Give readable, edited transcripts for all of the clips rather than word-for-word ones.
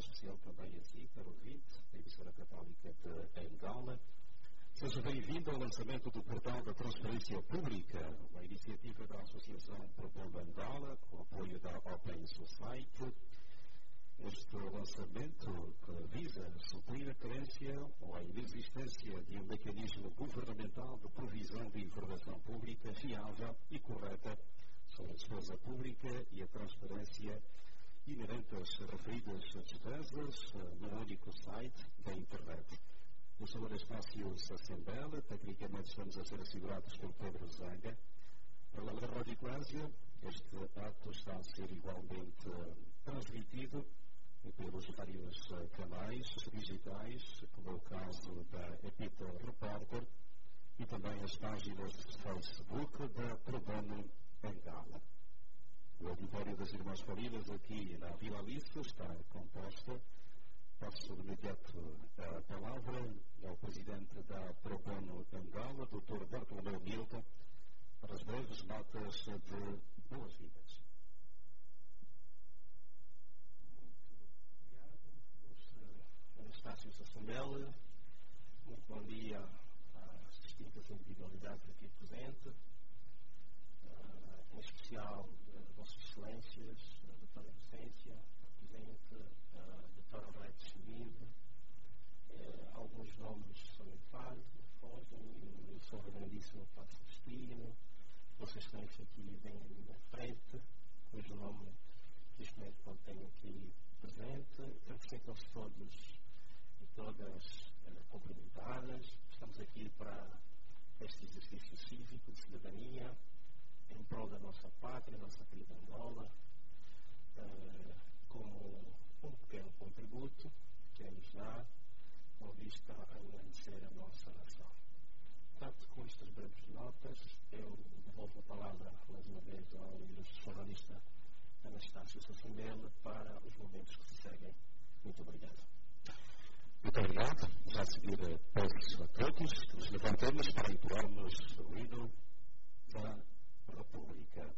especial também a si, para o ouvinte, da emissora católica de Angola. Seja bem-vindo ao lançamento do portal da Transparência Pública, uma iniciativa da Associação Pro Bono Angola, com apoio da Open Society. Este lançamento que visa suprir a carência ou a inexistência de um mecanismo governamental de provisão de informação pública fiável e correta sobre a despesa pública e a transparência inerente às referidas despesas no único site da internet. Eu sou o Anastácio Sassembela, tecnicamente estamos a ser assegurados por Pedro Zanga. Pela Rádio Eclésia, este ato está a ser igualmente transmitido pelos vários canais digitais, como é o caso da Epita Repórter e também as páginas de Facebook da Pro Bono Angola. O auditório das Irmãs Famílias aqui na Vila Alice está composta. Passo de imediato a palavra ao presidente da Pro Bono Angola, Dr. Bartolomeu Milton, para as breves notas de boas-vindas. Anastácio Sassembela, muito bom dia às distintas individualidades aqui presentes, em especial Vossas Excelências, a Doutora Vicência, Presidente, a Doutora Arlete Chiminde, alguns nomes são me fogem, eu sou o Reverendíssimo Padre Celestino, Vossa Excelência aqui bem à minha frente, cujo nome neste momento contém aqui presente, apresento-os todos e todas cumprimentadas. Estamos aqui para este exercício cívico de cidadania em prol da nossa pátria, nossa querida Angola, como um pequeno contributo que nos dá com vista a engrandecer a nossa nação. Portanto, com estas breves notas, eu devolvo a palavra mais uma vez ao ilustre jornalista Anastácio Sassembela para os momentos que se seguem. Muito obrigado. Muito obrigado. Já a seguir peço a todos que nos levantemos para entoarmos o hino da República.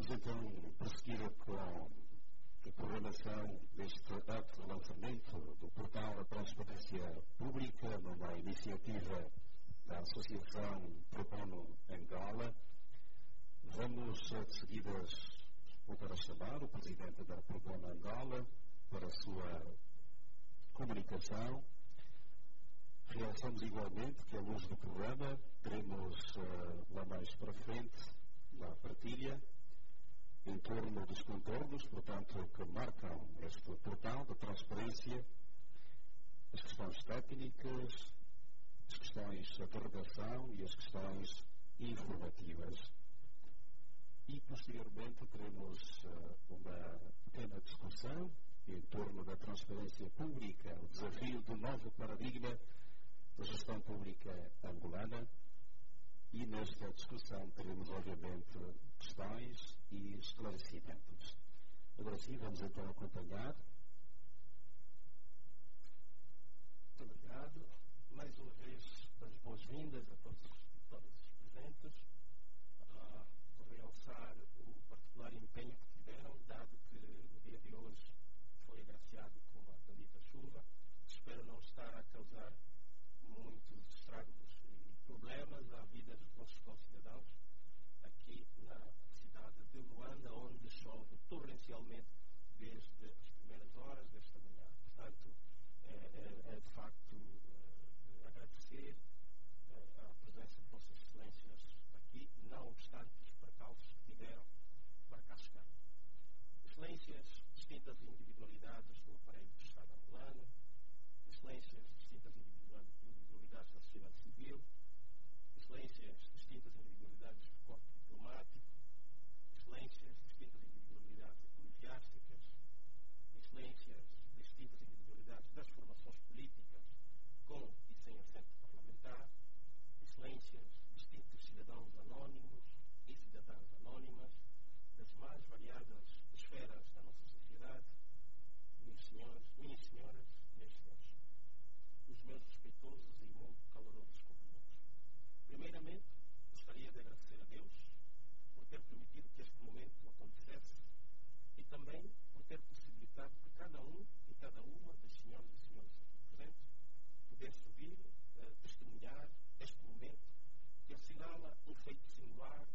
Vamos então prosseguir com a programação deste ato de lançamento do portal da Transparência Pública, numa iniciativa da Associação Pro Bono Angola. Vamos, de seguida, voltar a chamar o Presidente da Pro Bono Angola para a sua comunicação. Realçamos igualmente que, à luz do programa, teremos lá mais para frente, na partilha, em torno dos contornos, portanto, que marcam este portal de transparência, as questões técnicas, as questões de redação e as questões informativas. E, posteriormente, teremos uma pequena discussão em torno da transparência pública, o desafio do novo paradigma da gestão pública angolana. E nesta discussão teremos, obviamente, questões e esclarecimentos. Agora sim, vamos então acompanhar. Muito obrigado. Mais uma vez, as boas-vindas a todos os presentes. Por realçar o particular empenho que tiveram, dado que o dia de hoje foi agraciado com a bendita chuva. Espero não estar a causar muitos estragos e problemas à vida dos nossos concidadãos aqui na cidade de Luanda, onde chove torrencialmente desde as primeiras horas desta manhã. Portanto, é de facto agradecer a presença de Vossas Excelências aqui, não obstante os percalços que tiveram para cá chegar. Excelências, distintas individualidades do aparelho do Estado angolano, Excelências, distintas individualidades da sociedade civil, Excelências, distintas individualidades do corpo diplomático, Excelências, distintas individualidades eclesiásticas, Excelências, distintas individualidades das formações políticas, com e sem assento parlamentar, Excelências, distintos cidadãos anónimos e cidadãs anónimas, das mais variadas esferas da nossa sociedade, minhas senhoras, meus senhores, os meus respeitosos e muito calorosos cumprimentos. Primeiramente, gostaria de agradecer a Deus por ter permitido que este momento acontecesse e também por ter possibilitado que cada um e cada uma das senhoras e senhores aqui presentes pudesse ouvir, testemunhar este momento que assinala um feito singular,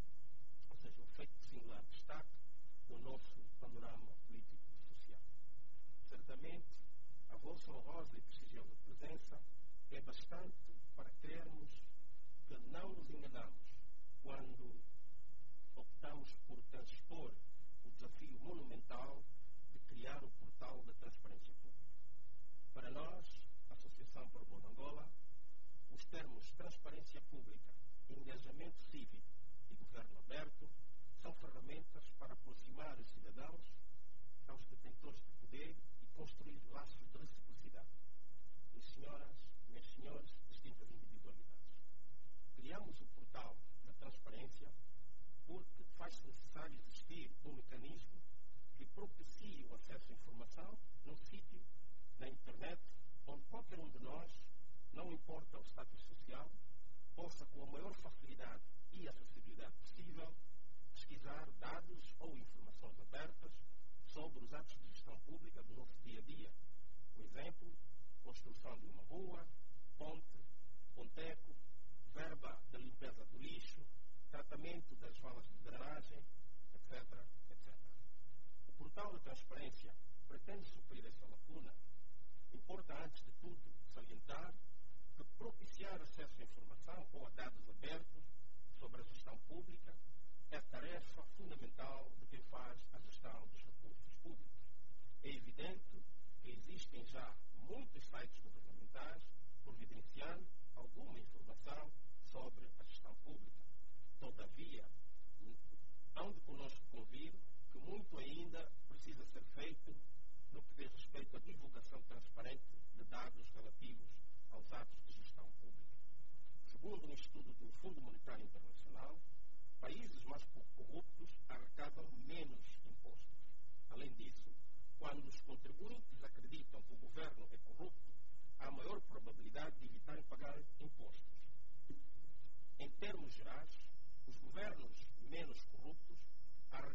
ou seja, um feito de singular destaque no nosso panorama político e social. Certamente, a vossa honrosa e prestigiosa presença é bastante para crermos que não nos enganamos quando optamos por transpor o desafio monumental de criar o portal da transparência pública. Para nós, Associação Pro Bono Angola, os termos transparência pública, engajamento cívico e governo aberto são ferramentas para aproximar os cidadãos aos detentores de poder e construir laços de reciprocidade. Minhas senhoras, meus senhores, distintas individualidades. Criamos o portal da transparência porque faz-se necessário existir um mecanismo que propicie o acesso à informação num sítio, na internet, onde qualquer um de nós, não importa o status social, possa com a maior facilidade e acessibilidade possível pesquisar dados ou informações abertas sobre os atos de gestão pública do nosso dia-a-dia. Por exemplo, construção de uma rua, ponte, ponteco, verba da limpeza do lixo, tratamento das valas de drenagem, etc, etc. O portal da transparência pretende suprir essa lacuna. Importa, antes de tudo, salientar que propiciar acesso à informação ou a dados abertos sobre a gestão pública é tarefa fundamental de quem faz a gestão dos recursos públicos. É evidente que existem já muitos sites governamentais providenciando alguma informação sobre a gestão pública. Todavia, hão de conosco convir que muito ainda precisa ser feito no que diz respeito à divulgação transparente de dados relativos aos atos de gestão pública. Segundo um estudo do Fundo Monetário Internacional, países mais corruptos arrecadam menos impostos. Além disso, quando os contribuintes acreditam que o governo é corrupto, há maior probabilidade de evitarem pagar impostos. Em termos gerais, os governos menos corruptos arrecadam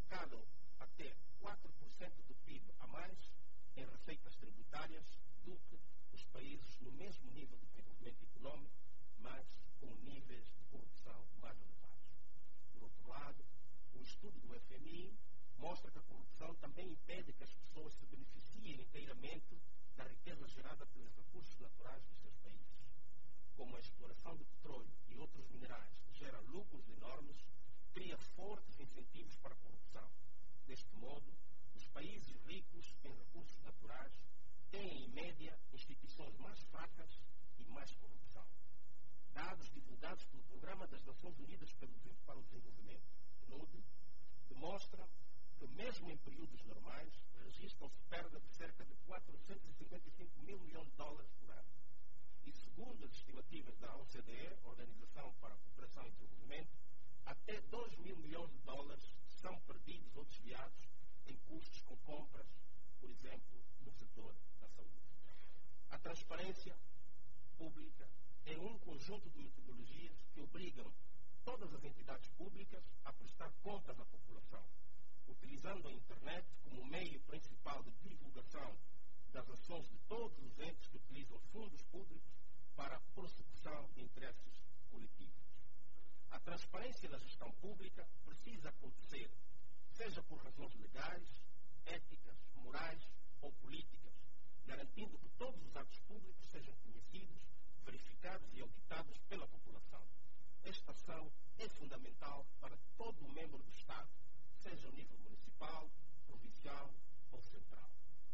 mesmo em períodos normais, registram-se perdas de cerca de 455 mil milhões de dólares por ano. E segundo as estimativas da OCDE, Organização para a Cooperação e Desenvolvimento, até 2 mil milhões de dólares são perdidos ou desviados em custos com compras, por exemplo, no setor da saúde. A transparência pública é um conjunto de metodologias que obrigam todas as entidades públicas a prestar contas à população, utilizando a internet como meio principal de divulgação das ações de todos os entes que utilizam fundos públicos para a prossecução de interesses coletivos. A transparência da gestão pública precisa acontecer, seja por razões legais, éticas, morais ou políticas, garantindo que todos os atos públicos sejam conhecidos, verificados e auditados pela população. Esta ação é fundamental para todo membro do Estado, seja ao nível municipal, provincial ou central.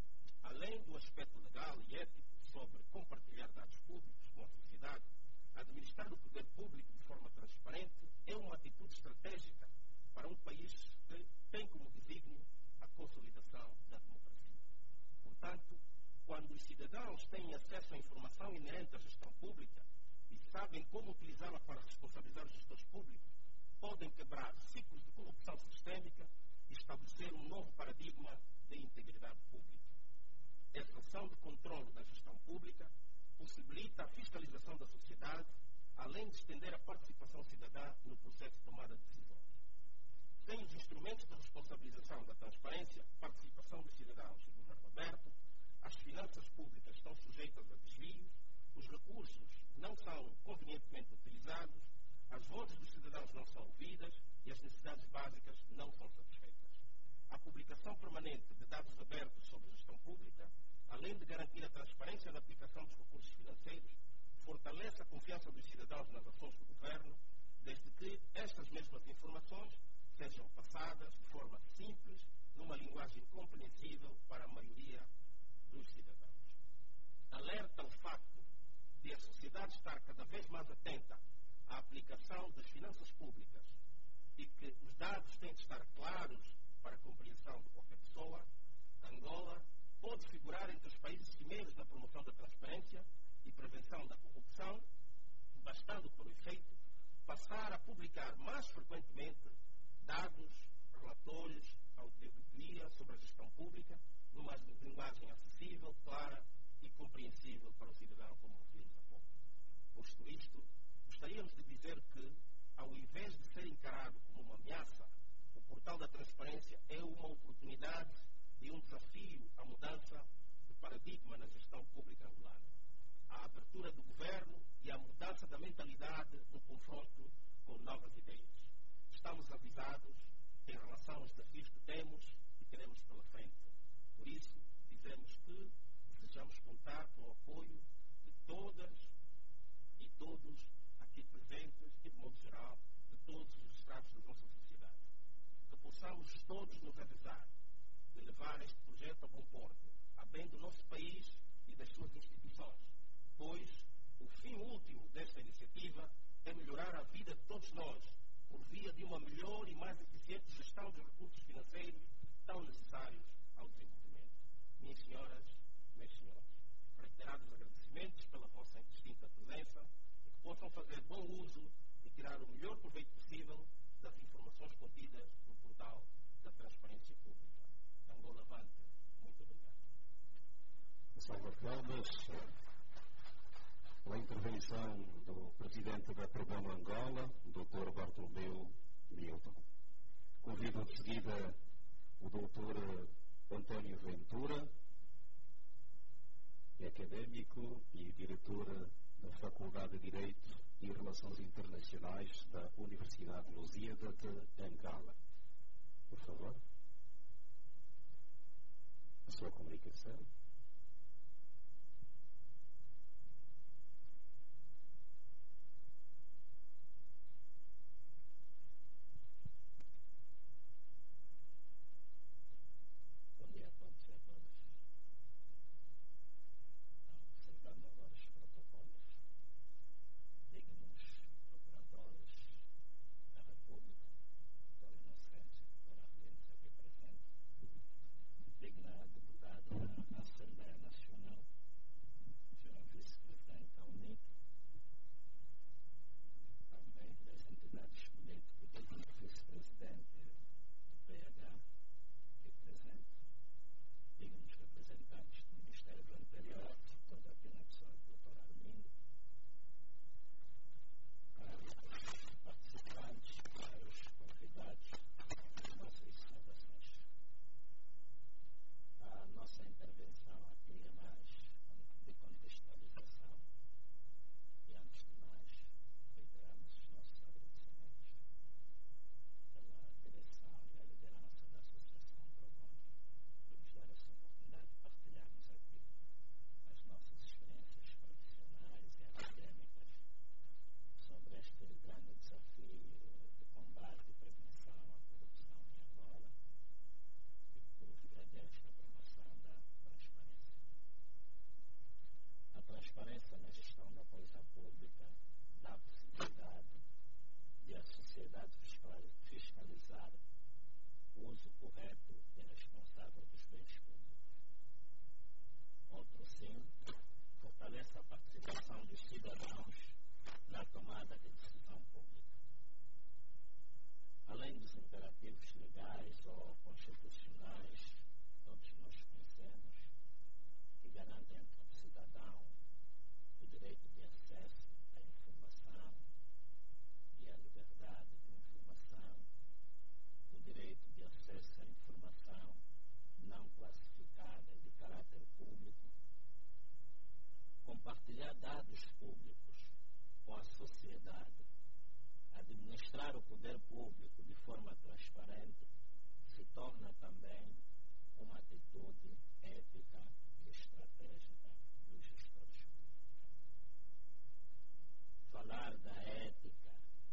Além do aspecto legal e ético sobre compartilhar dados públicos com a sociedade, administrar o poder público de forma transparente é uma atitude estratégica para um país que tem como desígnio a consolidação da democracia. Portanto, quando os cidadãos têm acesso à informação inerente à gestão pública e sabem como utilizá-la para responsabilizar os gestores públicos, podem quebrar ciclos de corrupção sistémica e estabelecer um novo paradigma de integridade pública. Essa ação de controle da gestão pública possibilita a fiscalização da sociedade, além de estender a participação cidadã no processo de tomada de decisões. Sem os instrumentos de responsabilização da transparência, participação dos cidadãos e governo aberto, as finanças públicas estão sujeitas a desvios, os recursos não são convenientemente utilizados, as vozes dos cidadãos não são ouvidas e as necessidades básicas não são satisfeitas. A publicação permanente de dados abertos sobre a gestão pública, além de garantir a transparência na aplicação dos recursos financeiros, fortalece a confiança dos cidadãos nas ações do governo, desde que estas mesmas informações sejam passadas de forma simples, numa linguagem compreensível para a maioria dos cidadãos. Alerta o facto de a sociedade estar cada vez mais atenta à aplicação das finanças públicas e que os dados têm de estar claros para a compreensão de qualquer pessoa. Angola pode figurar entre os países cimeiros na promoção da transparência e prevenção da corrupção, bastando, por efeito, passar a publicar mais frequentemente dados, relatórios, auditoria sobre a gestão pública, numa linguagem acessível, clara e compreensível para o cidadão, como referimos há pouco. Posto isto, gostaríamos de dizer que, ao invés de ser encarado como uma ameaça, o portal da transparência é uma oportunidade e um desafio à mudança de paradigma na gestão pública angolana, à abertura do governo e à mudança da mentalidade no confronto com novas ideias. Estamos avisados em relação aos desafios que temos e teremos pela frente. Por isso, dizemos que desejamos contar com o apoio de todas e todos aqui presentes e, de modo geral, de todos os estratos da nossa sociedade. Que possamos todos nos avisar de levar este projeto a bom porto, a bem do nosso país e das suas instituições, pois o fim último desta iniciativa é melhorar a vida de todos nós, por via de uma melhor e mais eficiente gestão dos recursos financeiros tão necessários ao desenvolvimento. Minhas senhoras, meus senhores, reiterados agradecimentos pela vossa distinta presença e que possam fazer bom uso e tirar o melhor proveito possível das informações contidas no portal da transparência pública. Angola avante. Muito obrigado. Salva palmas pela intervenção do Presidente da Prodom Angola, Dr. Bartolomeu Milton. Convido de seguida o Dr. António Ventura, é académico e diretor da Faculdade de Direito e Relações Internacionais da Universidade Lusíada de Angola. Por favor, a sua comunicação. Bom dia a todos e a todas. Observando agora os protocolos, dignos procuradores da República, doutora Inocência, doutora Arlindo aqui presente, usar o poder público de forma transparente se torna também uma atitude ética e estratégica dos gestores públicos. Falar da ética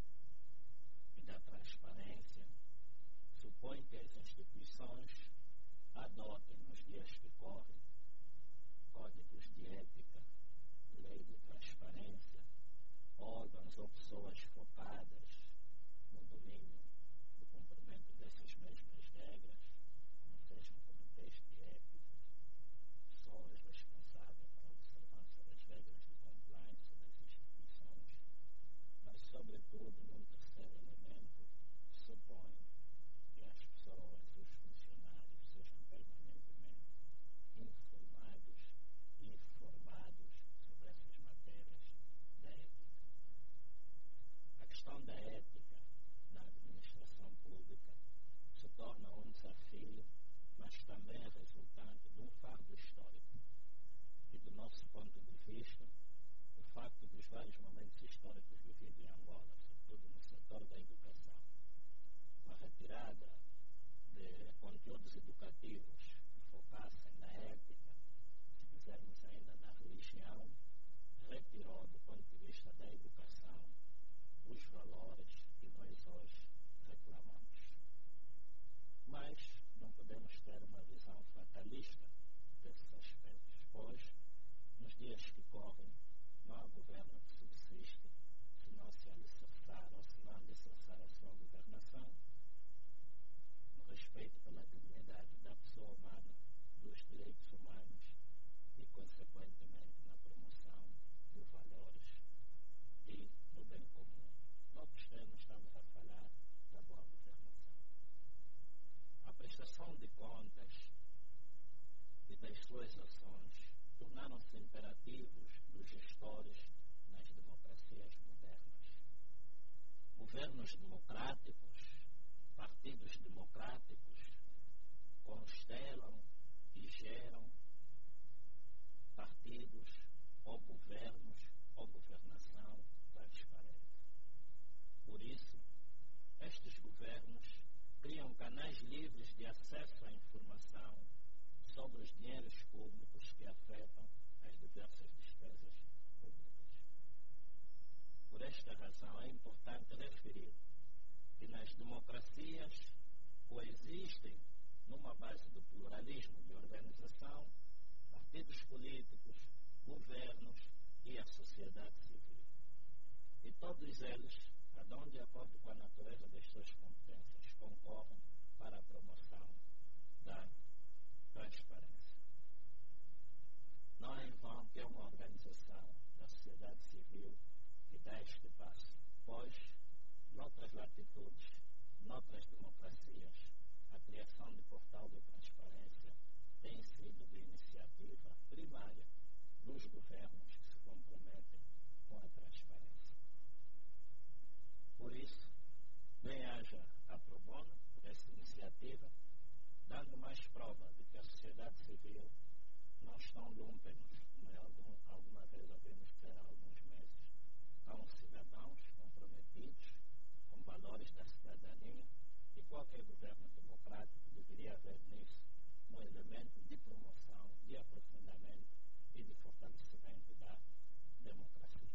e da transparência supõe que as instituições adotem nos dias que correm códigos de ética, lei de transparência, órgãos ou pessoas focadas no domínio do cumprimento dessas mesmas regras, como sejam comitês de ética, pessoas responsáveis pela observância das regras de compliance das instituições, mas, sobretudo, num terceiro elemento, supõe que as pessoas, os funcionários, sejam permanentemente informados e informados sobre essas matérias da ética. A questão da ética na administração pública se torna um desafio, mas também é resultante de um fardo histórico. E, do nosso ponto de vista, o facto dos vários momentos históricos vividos em Angola, sobretudo no setor da educação, a retirada de conteúdos educativos que focassem na ética, se quisermos ainda na religião, retirou do ponto de vista da educação os valores que nós hoje reclamamos. Mas não podemos ter uma visão fatalista desses aspectos, pois, nos dias que correm, não há governo que subsiste se não se alicerçar ou se não alicerçar a sua governação no respeito pela dignidade da pessoa humana, dos direitos humanos e, consequentemente, na promoção de valores e do bem comum. Noutros termos, estamos a falar da boa governação. A prestação de contas e das suas ações tornaram-se imperativos dos gestores nas democracias modernas. Governos democráticos, partidos democráticos, constelam e geram partidos ou governos ou governação transparente. Por isso, estes governos criam canais livres de acesso à informação sobre os dinheiros públicos que afetam as diversas despesas públicas. Por esta razão, é importante referir que nas democracias coexistem, numa base do pluralismo de organização, partidos políticos, governos e a sociedade civil. E todos eles, cada um de acordo com a natureza das suas competências, concorrem para a promoção da transparência. Não é em vão que é uma organização da sociedade civil que dá este passo, pois, noutras latitudes, noutras democracias, a criação de portal de transparência tem sido de iniciativa primária dos governos que se comprometem com a transparência. Por isso, bem haja a pro bono por essa iniciativa, dando mais prova de que a sociedade civil não estão lúmpenos, como alguma vez ouvimos dizer há alguns meses. São cidadãos comprometidos com valores da cidadania e qualquer governo democrático deveria ver nisso um elemento de promoção, de aprofundamento e de fortalecimento da democracia.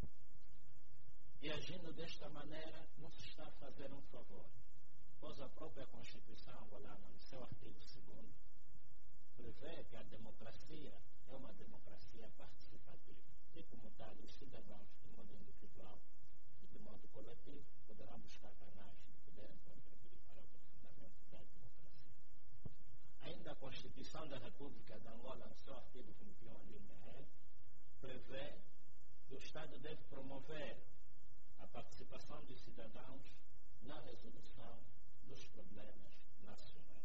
E agindo desta maneira, não se está a fazer um favor, pois a própria Constituição angolana, no seu artigo 2º, prevê que a democracia é uma democracia participativa e, como tal, os cidadãos, de modo individual e de modo coletivo, poderão buscar canais de poderem contribuir para o aprofundamento da democracia. Ainda a Constituição da República de Angola, no seu artigo 21, a linha E, prevê que o Estado deve promover a participação dos cidadãos na resolução dos problemas nacionais.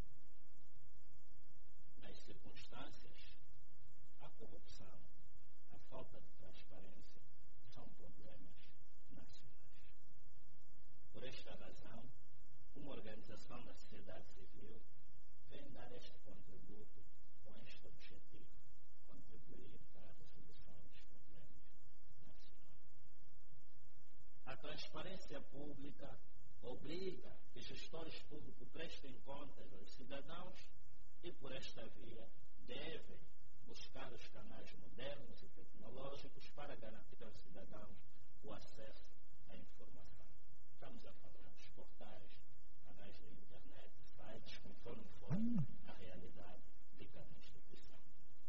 Nas circunstâncias, a corrupção, a falta de transparência são problemas nacionais. Por esta razão, uma organização da sociedade civil vem dar este contributo com este objetivo, contribuir para a resolução dos problemas nacionais. A transparência transparência pública obriga que gestores públicos prestem contas aos cidadãos e, por esta via, devem buscar os canais modernos e tecnológicos para garantir aos cidadãos o acesso à informação. Estamos a falar dos portais, canais da internet, sites, conforme for a realidade de cada instituição.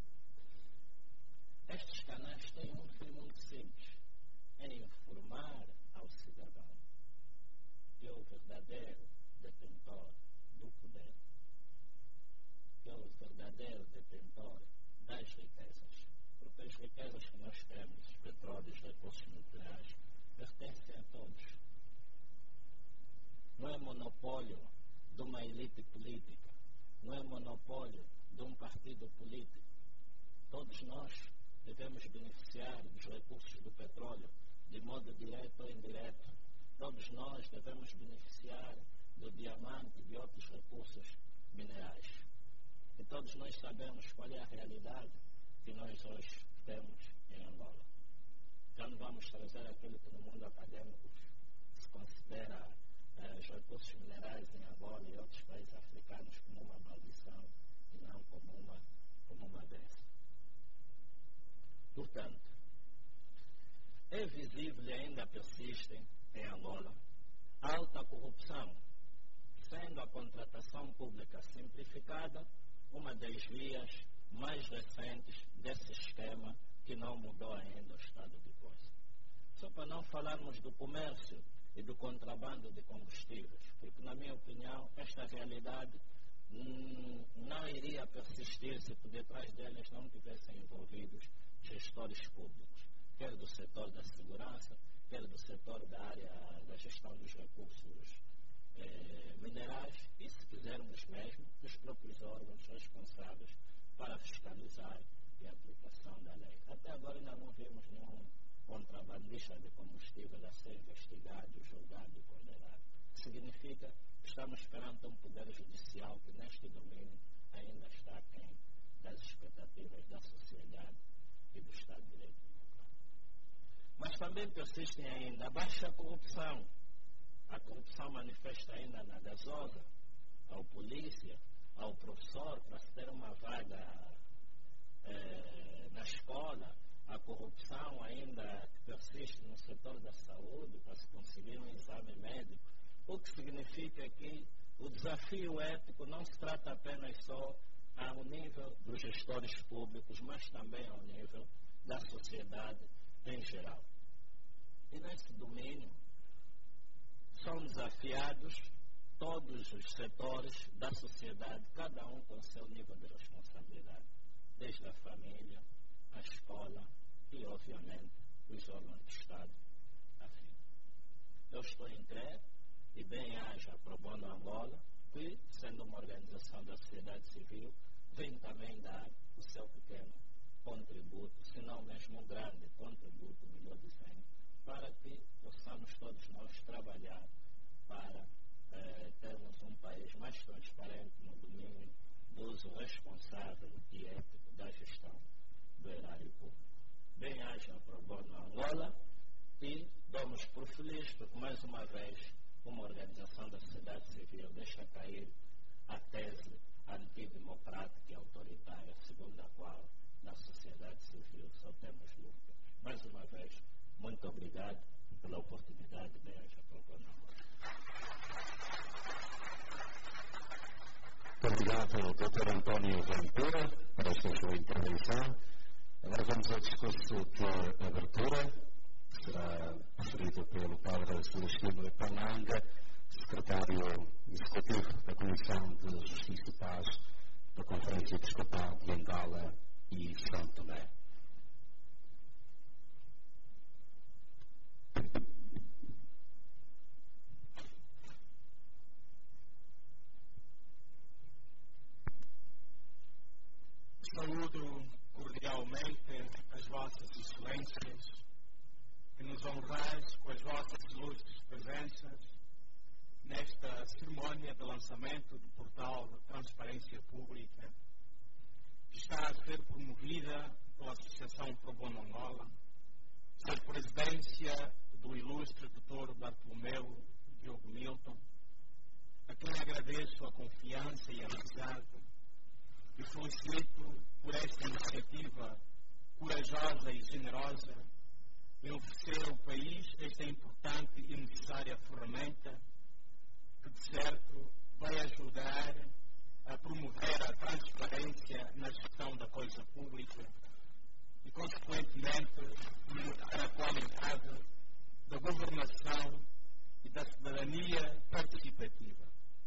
Estes canais têm um fim muito simples, é informar ao cidadão que é o verdadeiro detentor do poder, que é o verdadeiro detentor das riquezas, porque as riquezas que nós temos, petróleos, recursos nucleares, pertencem a todos. Não é monopólio de uma elite política, não é monopólio de um partido político. Todos nós devemos beneficiar dos recursos do petróleo, de modo direto ou indireto. Todos nós devemos beneficiar do diamante e de outros recursos minerais. E todos nós sabemos qual é a realidade que nós hoje temos em Angola. Já não vamos trazer aquilo que no mundo acadêmico se considera os recursos minerais em Angola e outros países africanos como uma maldição e não como uma bênção. Portanto, é visível e ainda persistem em Angola alta corrupção, sendo a contratação pública simplificada uma das vias mais recentes desse esquema que não mudou ainda o estado de coisa. Só para não falarmos do comércio e do contrabando de combustíveis, porque, na minha opinião, esta realidade não iria persistir se por detrás delas não tivessem envolvidos gestores públicos, quer do setor da segurança, quer do setor da área da gestão dos recursos minerais e, se quisermos mesmo, dos próprios órgãos responsáveis para fiscalizar e a aplicação da lei. Até agora ainda não vimos nenhum contrabandista de combustível a ser investigado, julgado e condenado. Significa que estamos perante um poder judicial que neste domínio ainda está aquém das expectativas da sociedade e do Estado de Direito democrático. Mas também persistem ainda a baixa corrupção. A corrupção manifesta ainda na gasosa, ao polícia, ao professor, para se ter uma vaga na escola. A corrupção ainda persiste no setor da saúde, para se conseguir um exame médico. O que significa que o desafio ético não se trata apenas só ao nível dos gestores públicos, mas também ao nível da sociedade em geral. E nesse domínio são desafiados todos os setores da sociedade, cada um com seu nível de responsabilidade, desde a família, a escola e, obviamente, os órgãos do Estado. Afim. Eu estou em crer, e bem haja a Pro Bono Angola, que, sendo uma organização da sociedade civil, vem também dar o seu pequeno contributo, se não mesmo um grande contributo, melhor dizendo, para que possamos todos nós trabalhar para termos um país mais transparente no domínio do uso responsável e ético da gestão do erário público. Bem haja a Pro Bono Angola e damos por feliz porque, mais uma vez, uma organização da sociedade civil deixa cair a tese antidemocrática e autoritária, segundo a qual na sociedade civil só temos lutas. Mais uma vez, muito obrigado pela oportunidade de haja Pro Bono Angola. Obrigado, Dr. António Ventura, por esta sua intervenção. Agora vamos ao discurso de abertura, que será proferido pelo Padre Celestino Epananga, secretário executivo da Comissão de Justiça e Paz da Conferência Episcopal de Angola e São Tomé. Saúdo cordialmente as vossas excelências que nos honrais com as vossas ilustres presenças nesta cerimónia de lançamento do portal de transparência pública que está a ser promovida pela Associação Pro Bono Angola, sob presidência do ilustre doutor Bartolomeu Diogo Milton, a quem agradeço a confiança e a amizade e felicito por esta iniciativa corajosa e generosa em oferecer ao país esta importante e necessária ferramenta que, de certo, vai ajudar a promover a transparência na gestão da coisa pública e, consequentemente, melhorar a qualidade da governação e da cidadania participativa,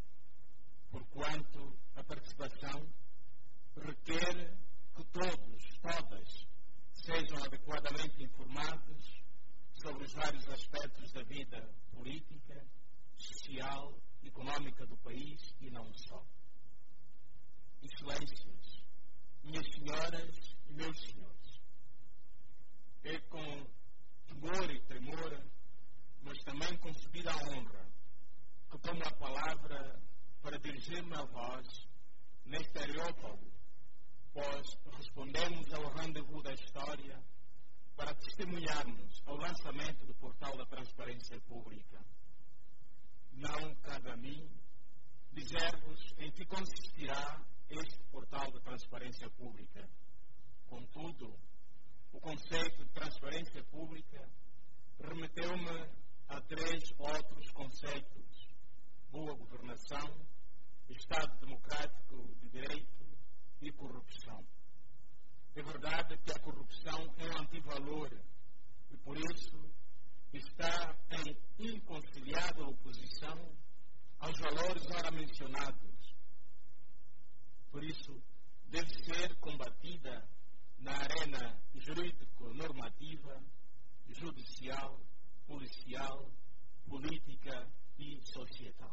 porquanto a participação requer que todas sejam adequadamente informados sobre os vários aspectos da vida política, social, económica do país e não só. Excelências, minhas senhoras e meus senhores, é com temor e tremor, mas também com subida honra, que tomo a palavra para dirigir-me a vós neste areópago, pois respondemos ao rendezvous da história para testemunharmos ao lançamento do portal da transparência pública. Não cabe a mim dizer-vos em que consistirá este portal da transparência pública. Contudo, o conceito de transparência pública remeteu-me a 3 outros conceitos: boa governação, Estado democrático de direito e corrupção. É verdade que a corrupção é um antivalor e, por isso, está em inconciliável oposição aos valores ora mencionados. Por isso, deve ser combatida na arena jurídico-normativa, judicial, policial, política e societal.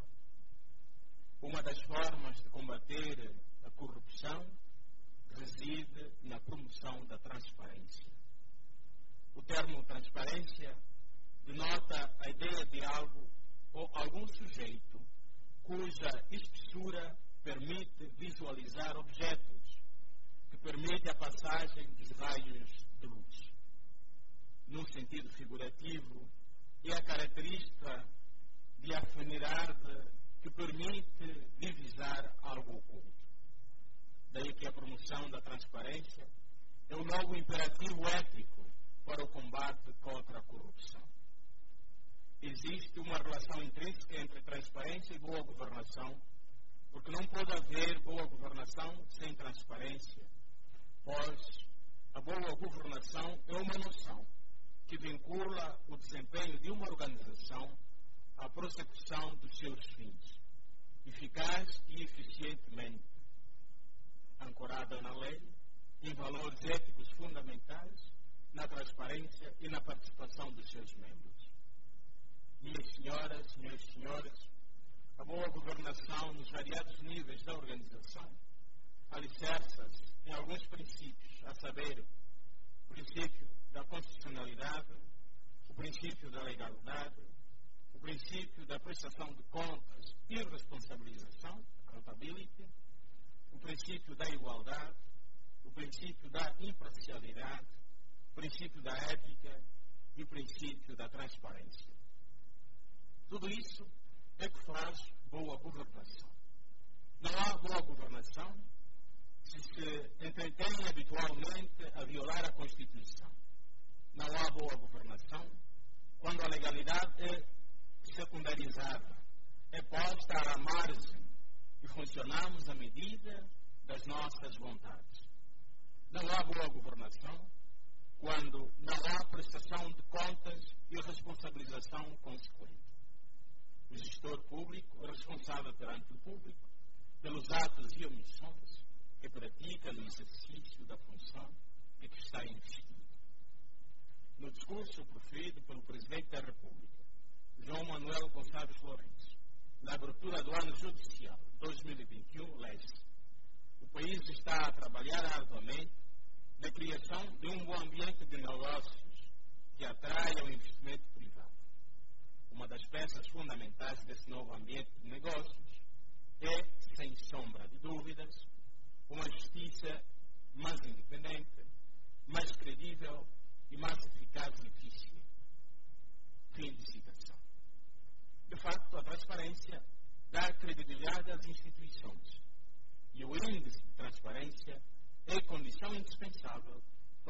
Uma das formas de combater a corrupção reside na promoção da transparência. O termo transparência denota a ideia de algo ou algum sujeito cuja espessura permite visualizar objetos, que permite a passagem dos raios de luz. Num sentido figurativo, é a característica de afinidade que permite divisar algo oculto. Daí que a promoção da transparência é um novo imperativo ético para o combate contra a corrupção. Existe uma relação intrínseca entre transparência e boa governação, porque não pode haver boa governação sem transparência, pois a boa governação é uma noção que vincula o desempenho de uma organização à prossecução dos seus fins, eficaz e eficientemente, ancorada na lei, em valores éticos fundamentais, na transparência e na participação dos seus membros. Minhas senhoras, meus senhores, a boa governação nos variados níveis da organização alicerça-se em alguns princípios, a saber, o princípio da constitucionalidade, o princípio da legalidade, o princípio da prestação de contas e responsabilização, accountability, o princípio da igualdade, o princípio da imparcialidade, o princípio da ética e o princípio da transparência. Tudo isso é que faz boa governação. Não há boa governação se entretém habitualmente a violar a Constituição. Não há boa governação quando a legalidade é secundarizada, é posta à margem e funcionamos à medida das nossas vontades. Não há boa governação quando não há prestação de contas e responsabilização consequente. O gestor público é responsável perante o público pelos atos e omissões que pratica no exercício da função em que está investido. No discurso proferido pelo Presidente da República, João Manuel Gonçalves Lourenço, na abertura do ano judicial 2021, lê-se: o país está a trabalhar arduamente na criação de um bom ambiente de negócios que atraia o investimento privado. Uma das peças fundamentais desse novo ambiente de negócios é, sem sombra de dúvidas, uma justiça mais independente, mais credível e mais eficaz e eficiente.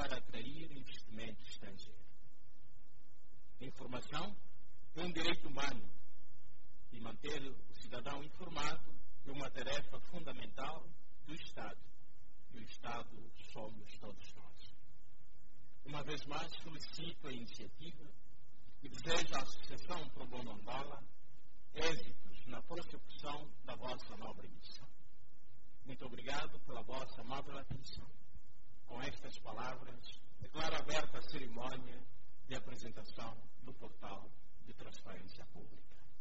para atrair investimento estrangeiro. A informação é um direito humano e manter o cidadão informado é uma tarefa fundamental do Estado. E o Estado somos todos nós. Uma vez mais, felicito a iniciativa e desejo à Associação Pro Bono Angola êxitos na prossecução da vossa nobre missão. Muito obrigado pela vossa amável atenção. Com estas palavras, declaro aberta a cerimônia de apresentação do portal de transparência pública.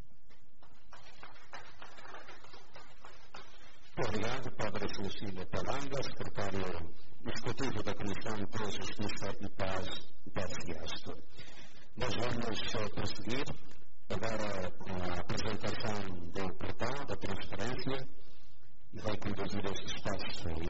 Muito obrigado, Padre Celestino Palanga, secretário executivo da Comissão de Justiça e Paz da Fiesp. Nós vamos prosseguir agora com a apresentação do portal da transparência e vai conduzir este espaço